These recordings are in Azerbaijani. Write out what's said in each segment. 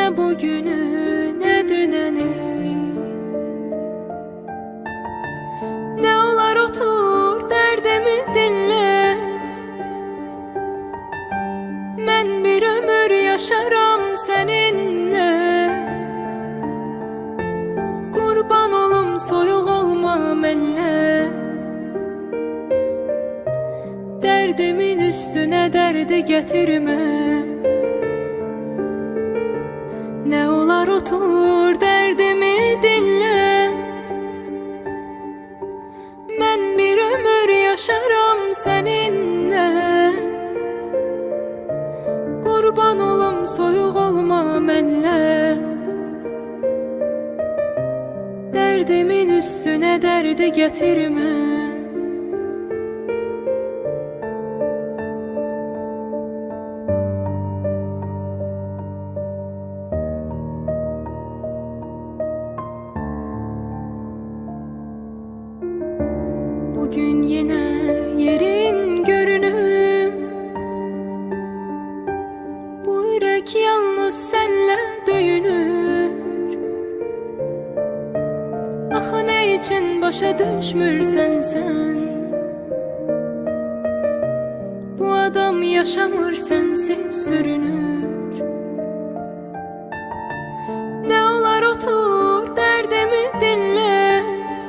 Ne bugünü ne düneni, ne olar otur derdimi dinle. Ben bir ömür yaşaram seninle. Kurban olum soyuq olma mənlə. Derdimin üstüne derdi getirme. Ne olar otur derdimi dinle. Ben bir ömür yaşaram seninle. Kurban olum soyuq olma mənlə. Derdimin üstüne derdi getirme. Bugün yine yerin görünür. Bu yürek yalnız senle döyünür. Axı ne için başa düşmürsən sen? Bu adam yaşamır sensiz sürünür. Ne olar otur derdimi dinle.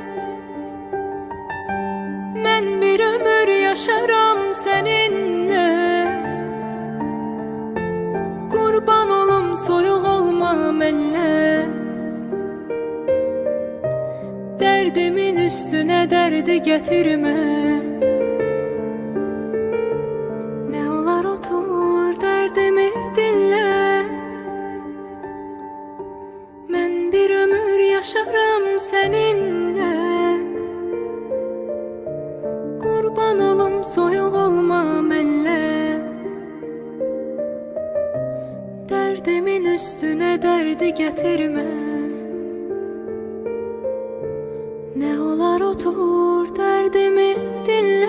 Ben bir ömür yaşaram seninle. Kurban olum soyuq olma mənlə. Derdimin üstüne derdi getirme. Ne olar otur derdimi dinle. Ben bir ömür yaşaram seninle. Kurban olum soyuq olma mənlə. Derdimin üstüne derdi getirme. Ne olar otur derdimi dinle.